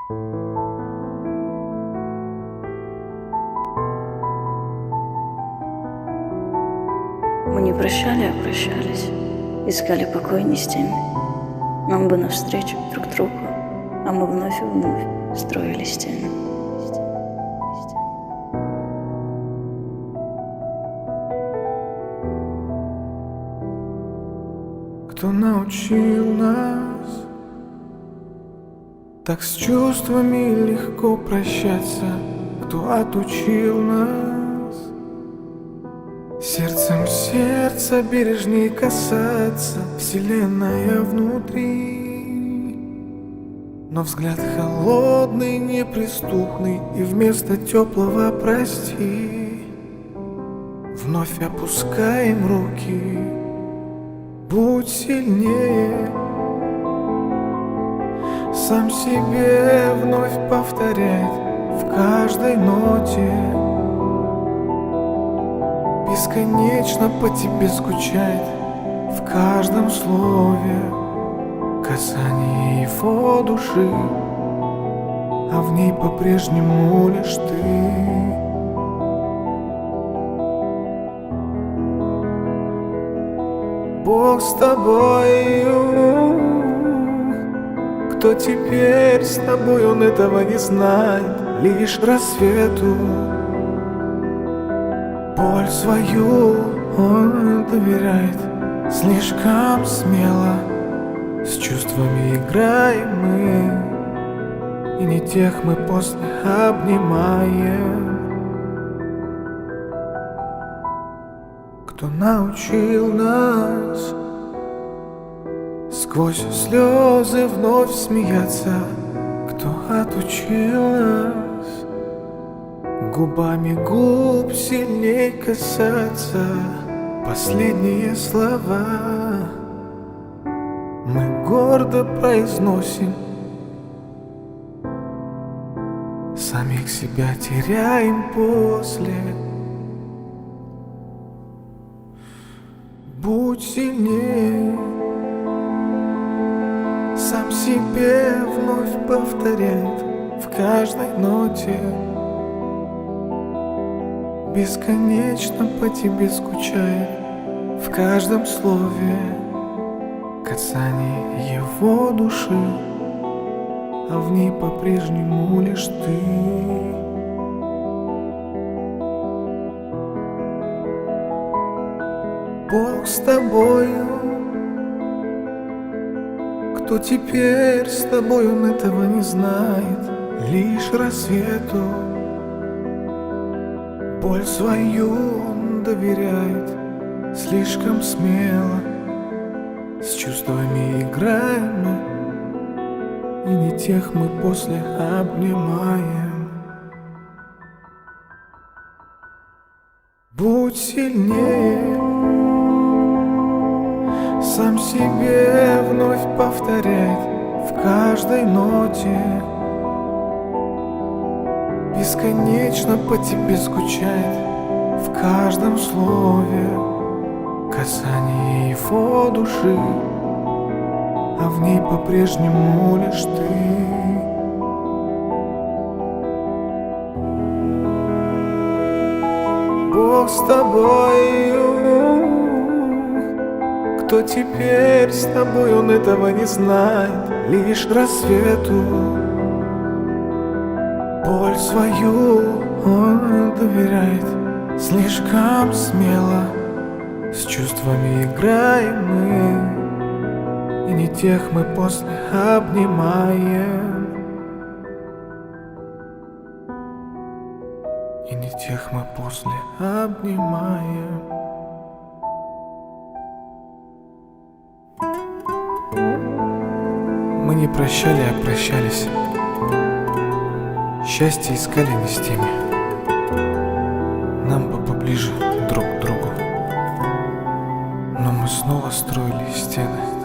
Мы не прощали, а прощались, искали покой не с теми. Нам бы навстречу друг другу, а мы вновь и вновь строили стены. Кто научил нас так с чувствами легко прощаться? Кто отучил нас сердцем сердца бережней касаться? Вселенная внутри, но взгляд холодный, неприступный, и вместо теплого прости вновь опускаем руки. Будь сильнее, сам себе вновь повторять в каждой ноте. Бесконечно по тебе скучает в каждом слове, касании его души, а в ней по-прежнему лишь ты. Бог с тобою. Кто теперь с тобой, он этого не знает. Лишь рассвету боль свою он доверяет. Слишком смело с чувствами играем мы, и не тех мы после обнимаем. Кто научил нас сквозь слезы вновь смеяться? Кто отучил нас губами губ сильней касаться? Последние слова мы гордо произносим, самих себя теряем после. Будь сильнее, сам себе вновь повторяет в каждой ноте. Бесконечно по тебе скучает в каждом слове, касании его души, а в ней по-прежнему лишь ты. Бог с тобою. Кто теперь с тобой, он этого не знает. Лишь рассвету боль свою он доверяет. Слишком смело с чувствами играем мы, и не тех мы после обнимаем. Будь сильнее, сам себе вновь повторяет в каждой ноте. Бесконечно по тебе скучает в каждом слове, касании его души, а в ней по-прежнему лишь ты. Бог с тобою. Кто теперь с тобой, он этого не знает. Лишь рассвету боль свою он доверяет. Слишком смело с чувствами играем мы, и не тех мы после обнимаем, и не тех мы после обнимаем. Мы не прощали, а прощались. Счастье искали не с теми. Нам бы поближе друг к другу, но мы снова строили стены.